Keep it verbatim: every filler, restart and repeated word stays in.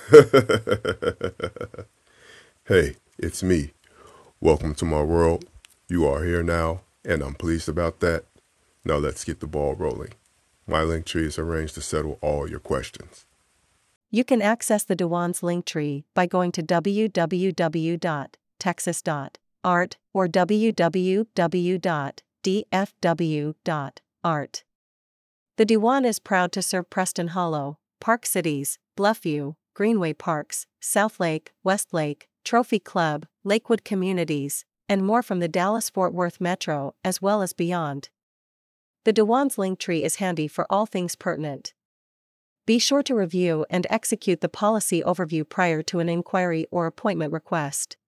Hey, it's me. Welcome to my world. You are here now, and I'm pleased about that. Now let's get the ball rolling. My link tree is arranged to settle all your questions. You can access the Dewan's Linktree by going to w w w dot texas dot art or w w w dot d f w dot art. The Dewan is proud to serve Preston Hollow, Park Cities, Bluffview, Greenway Parks, Southlake, Westlake, Trophy Club, Lakewood Communities, and more from the Dallas-Fort Worth Metro as well as beyond. The Dewan's Linktree is handy for all things pertinent. Be sure to review and execute the policy overview prior to an inquiry or appointment request.